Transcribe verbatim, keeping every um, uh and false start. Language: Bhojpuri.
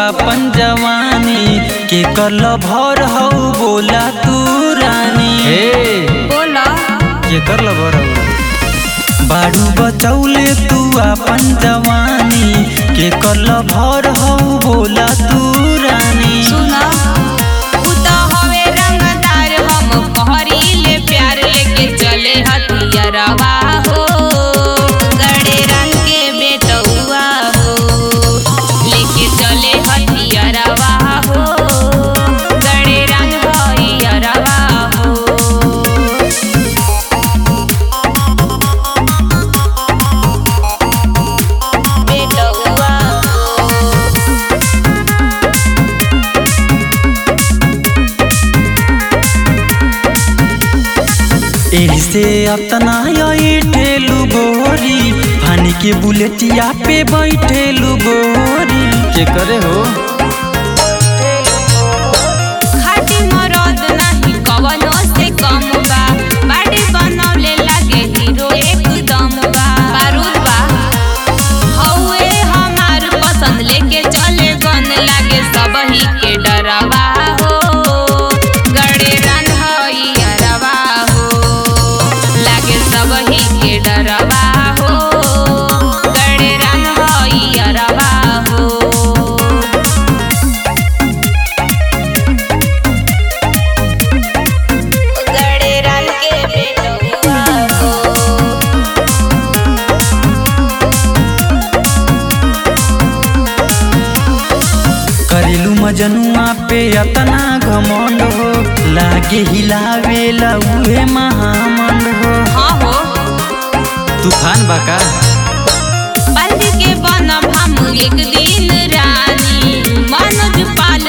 अपन जवानी के कर भर हऊ बोला तू रानी। हे बोला के कर भर बाड़ू बचौले तू अपन जवानी के कर भर हऊ बोला तू रानी। सुना उ तो हवे रंगदार हम कहरीले प्यार लेके चले हथियारवा हो गड़े रंग के बेटौआ हो लेके चले हथियारवा हो गड़े रंग हथियारवा हो। बेटौआ एही से अपना ठेलू गोरी पानी के बुलेटिया पे बैठेलू गोरी के करे हो। खाटी मरद नाही कवनो से कम बा बाड़ी बनौले लागे हीरो एकदम बा बारूद बा हौए हमार पसंद लेके चले गन लागे सबही के डरवा हो गड़े रन हई अरवा हो लागे सबही के डरवा हो गड़े रन हई अरवा हो। गड़े रन के बेटौआ हो करेलू मजनुआ पे अतना घमंड हो लागे हिलावेला उहे महामंड हो। हाँ हो तूफान बाका बंद के बनब हम एक दिन रानी मनोज पाल